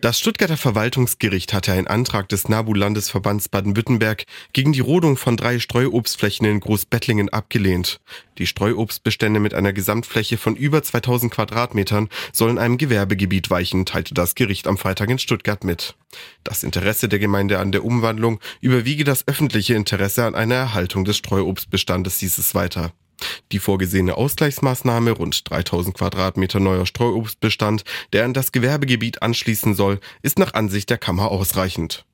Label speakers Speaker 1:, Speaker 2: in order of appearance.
Speaker 1: Das Stuttgarter Verwaltungsgericht hatte einen Antrag des NABU-Landesverbands Baden-Württemberg gegen die Rodung von 3 Streuobstflächen in Großbettlingen abgelehnt. Die Streuobstbestände mit einer Gesamtfläche von über 2000 Quadratmetern sollen einem Gewerbegebiet weichen, teilte das Gericht am Freitag in Stuttgart mit. Das Interesse der Gemeinde an der Umwandlung überwiege das öffentliche Interesse an einer Erhaltung des Streuobstbestandes, hieß es weiter. Die vorgesehene Ausgleichsmaßnahme, rund 3000 Quadratmeter neuer Streuobstbestand, der an das Gewerbegebiet anschließen soll, ist nach Ansicht der Kammer ausreichend.